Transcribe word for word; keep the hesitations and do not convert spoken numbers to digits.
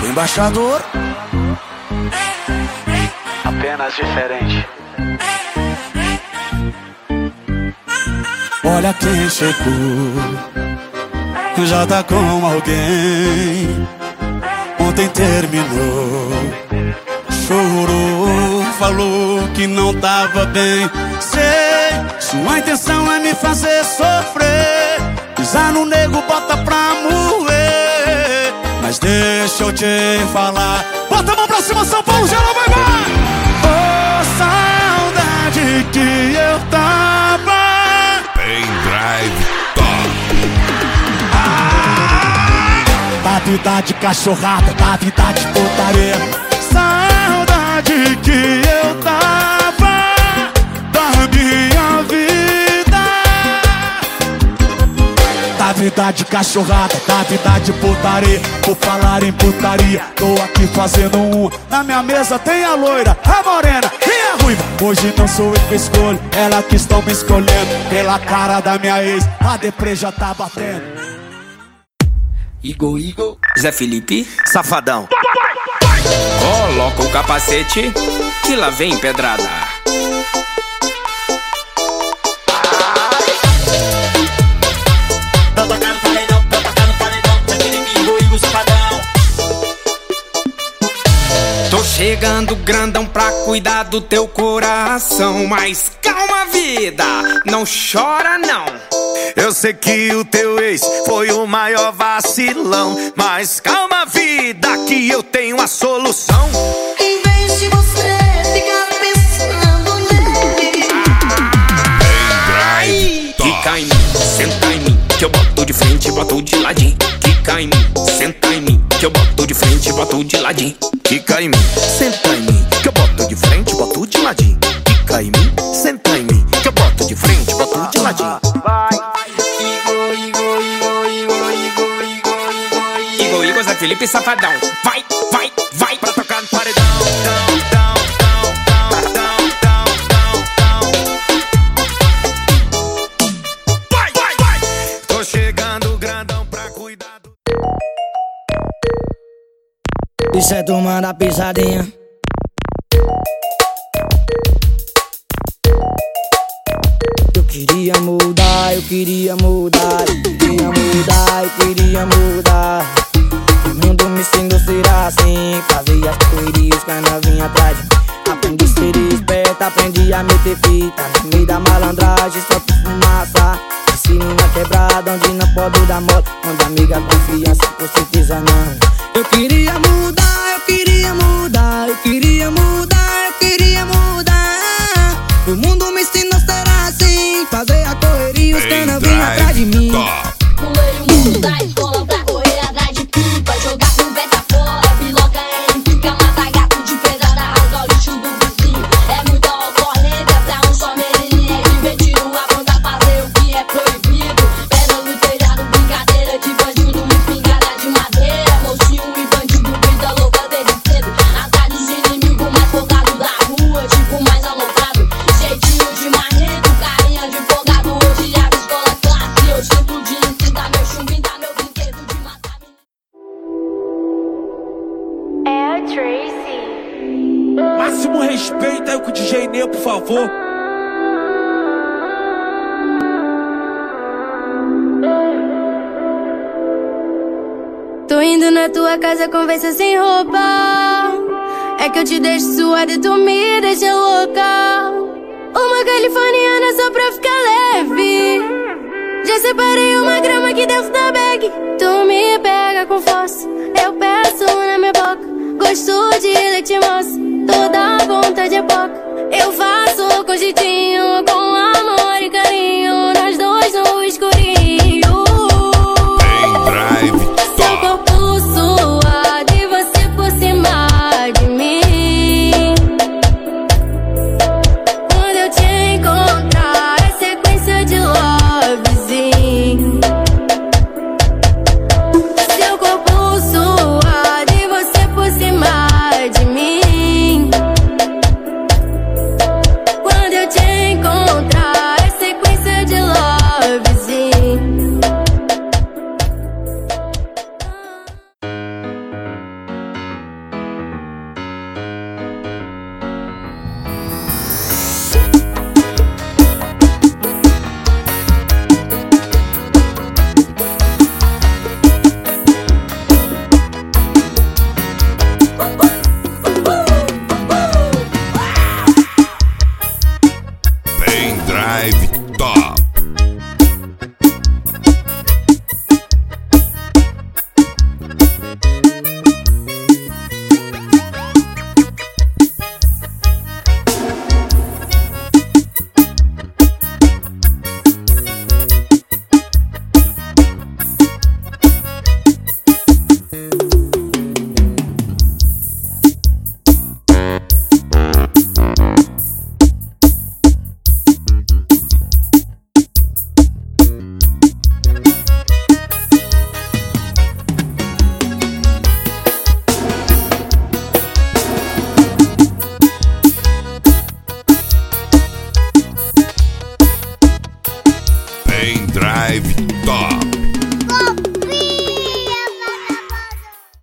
Embaixador, apenas diferente. olha quem chegou, já tá com alguém. Ontem terminou, chorou, falou que não tava bem. Sei, sua intenção é me fazer sofrer, pisar no nego, bota pra moer. Mas deixa eu te falar, bota a mão pra cima, São Paulo, geral, vai, vai! Oh, saudade que eu tava. Pendrive Top. Ah, da vida de cachorrada, da vida de putaria. Saudade que eu tava da minha vida. Da vida de cachorrada, da vida de putaria. Por falar em putaria, tô aqui fazendo um. Na minha mesa tem a loira, a morena e a ruiva. Hoje não sou eu que escolho, ela que estão me escolhendo. Pela cara da minha ex, a deprê já tá batendo. Igor, Igor, Zé Felipe, Safadão. coloca o capacete que lá vem pedrada. Tô chegando grandão pra cuidar do teu coração. Mas calma, vida, não chora não. Eu sei que o teu ex foi o maior vacilão, mas calma, vida, que eu tenho a solução. Em vez de você ficar pensando nele, Ai, quica em mim, senta em mim, que eu boto de frente e boto de ladinho. Quica em mim, senta em mim, que eu boto de frente e boto de ladinho. Quica em mim, senta em mim, que eu boto de frente, boto de ladinho. Quica em mim, senta em mim, que eu boto de frente, boto de ladinho. Igor, Igor, Zé Felipe, Safadão. Vai, vai, vai Pra tocar no paredão, down, down, down, down, down, down, down. Vai, vai, vai. Tô chegando grandão pra cuidar do... Isso é turma da pisadinha. Eu queria mudar, eu queria mudar, eu queria mudar, eu queria mudar. O mundo me ensinou a ser assim, fazia as correrias que a novinha atrás de mim. Aprendi a ser esperta, aprendi a meter fita no meio da malandragem, só por fumaça. Ensino na quebrada, onde não pode dar mole, onde amiga confiança, com certeza não. Eu queria mudar, eu queria mudar, eu queria mudar, eu queria mudar. O mundo me ensinou a ser assim, fazer a correria, os canas vinham atrás de mim. pulei o mundo da escola pra correr atrás de pipa, jogar conversa fora, piloca em pica, mata gato de pedrada, rasga o lixo do vizinho. É muita ocorrência pra um só menininho, é divertido a banda fazer o que é proibido. Pedra no telhado, brincadeira de bandido, espingarda de madeira, mocinho e bandido, vida louca desde cedo. Atrás dos inimigos mais focados da rua, tipo mais alocado, jeitinho de marrento, carinha de folgado. Hoje abre escola classe, eu sinto de ensinar meu chumbinho, tá meu brinquedo de matar. É a Tracy. Máximo respeito aí com o D J Neu, por favor. Tô indo na tua casa, conversa sem roupa. É que eu te deixo suada e tu me deixa louca. Uma californiana só pra ficar leve. Já separei uma grama aqui dentro da bag. Tu me pega com força, eu peço na minha boca. Gosto de leite moça, toda vontade é pouca. Eu faço com jeitinho, com amor e carinho, nós dois no escurinho. Pendrive Seu corpo suado e você por cima de mim. Quando eu te encontrar, é sequência de lovezinho. Seu corpo suado e você por cima de mim. Quando eu te encontrar, Pendrive Top.